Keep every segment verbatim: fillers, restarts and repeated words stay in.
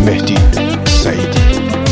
مهدی سعیدی.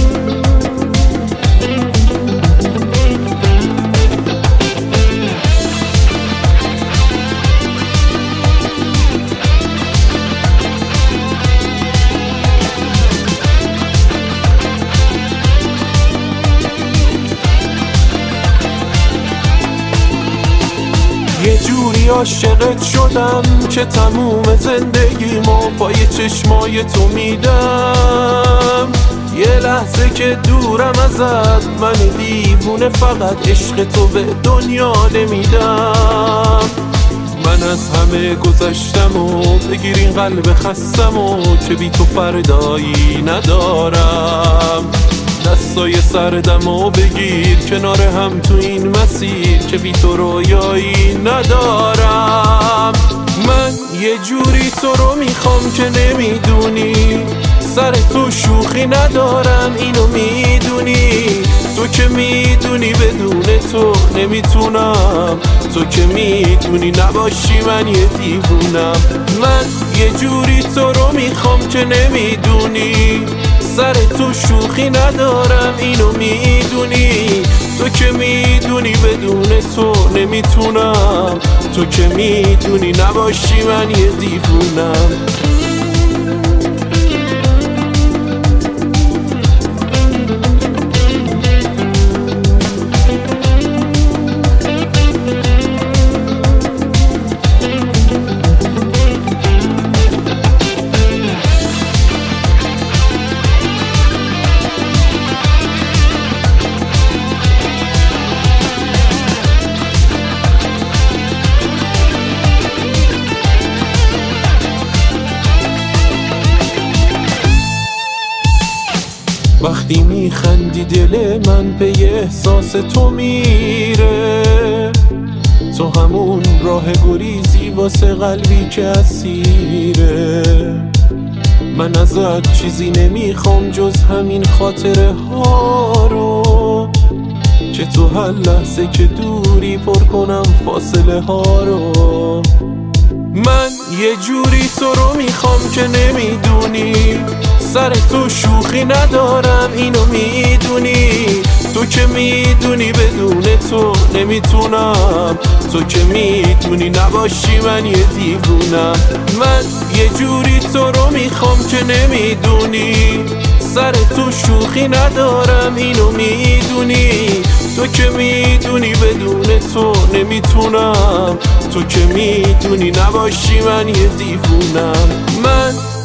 یه جوری عاشقت شدم که تموم زندگیمو پای چشمای تو میدم. یه لحظه که دورم ازت من دیوونه فقط عشق تو به دنیا نمیدم. من از همه گذشتم و بگیر این قلب خستم و که بی تو فردایی ندارم. دستای سردم و بگیر کنار هم تو این مسیر که بی تو رویایی ندارم. من یه جوری تو رو میخوام که نمیدونی، سر تو شوخی ندارم اینو میدونی. تو که میدونی بدون تو نمیتونم، تو که میدونی نباشی من یه دیوونم. من یه جوری تو رو میخوام که نمیدونی، سر تو شوخی ندارم اینو میدونی. تو که میدونی بدون تو نمیتونم، تو که میدونی نباشی من یه دیوونم. وقتی میخندی دل من به یه احساس تو میره. تو همون راه گریزی واسه قلبی که اسیره. من ازت چیزی نمیخوام جز همین خاطره ها رو، که تو هر لحظه که دوری پر کنم فاصله ها رو. من یه جوری تو رو میخوام که نمیدونی، سر تو شوخی ندارم اینو میدونی. تو که میدونی بدون تو نمیتونم، تو که میدونی نباشی من یه دیوونم. من یه جوری تو رو میخوام که نمیدونی، سر تو شوخی ندارم اینو میدونی. تو که میدونی بدون تو نمیتونم، تو که میدونی نباشی من یه دیوونم. من